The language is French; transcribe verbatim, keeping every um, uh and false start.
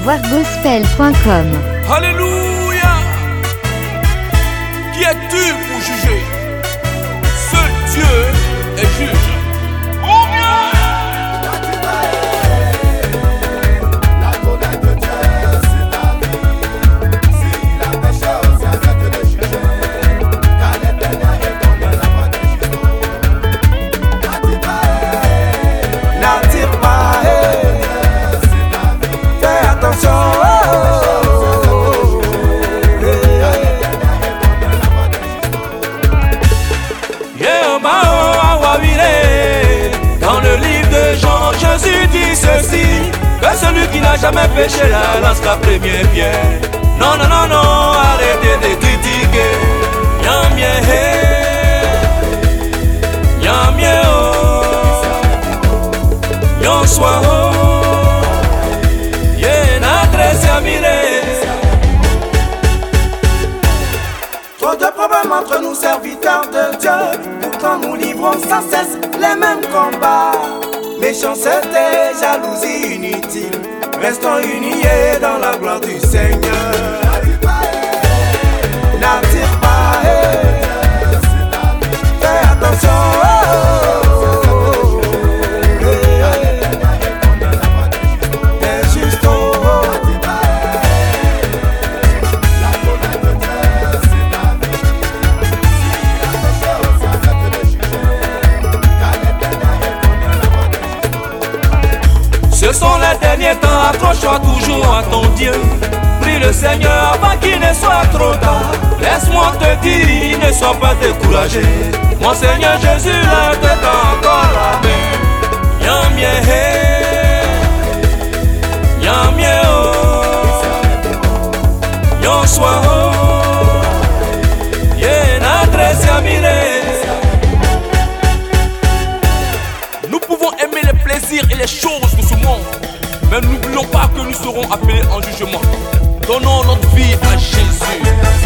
voir gospel point com. Alléluia. Qui es-tu pour juger? Seul Dieu est juge. Dans le livre de Jean, Jésus dit ceci: que celui qui n'a jamais péché la lance la première pierre. Non, non, non, non, arrêtez de critiquer. Yam ye he, yam ye oh, yon soit oh, ye n'adresse à mire. Trop de problèmes entre nous serviteurs de Dieu, pourtant nous livrons sans cesse les mêmes combats. Méchanceté, jalousie inutile, restons unis dans la gloire du Seigneur. N'attire pas, fais attention. Ce sont les derniers temps, accroche-toi toujours à ton Dieu. Prie le Seigneur avant qu'il ne soit trop tard. Laisse-moi te dire, ne sois pas découragé. Mon Seigneur Jésus là te tend encore la main. Yam ye he, yam ye oh, yon soit oh, ye n'adresse à mire. Nous pouvons aimer les plaisirs et les choses de ce monde, mais n'oublions pas que nous serons appelés en jugement. Donnons notre vie à Jésus.